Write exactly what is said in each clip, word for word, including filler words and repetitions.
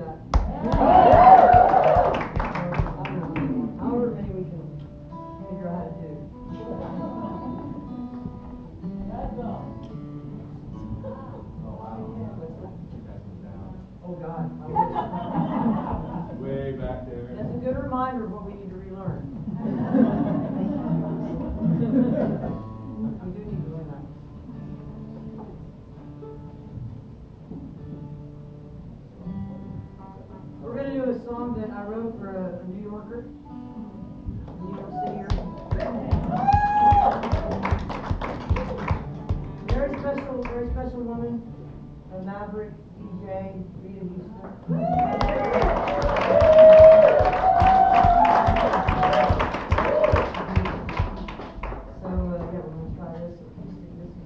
that. However many we can figure out how to do. Oh God, I wish. Way back there. That's a good reminder of what we need to relearn. We do need to learn that. We're going to do a song that I wrote for a, a New Yorker, a New York City. Very special, very special woman, a maverick D J, Rita Houston. So, uh, yeah, we're going to try this acoustic. This is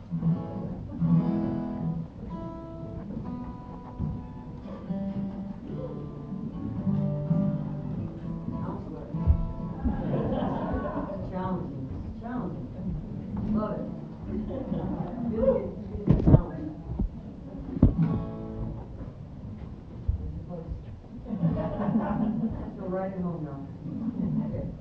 challenging. Challenging. Love it. Really good, good challenge. Feel right at home now. Okay.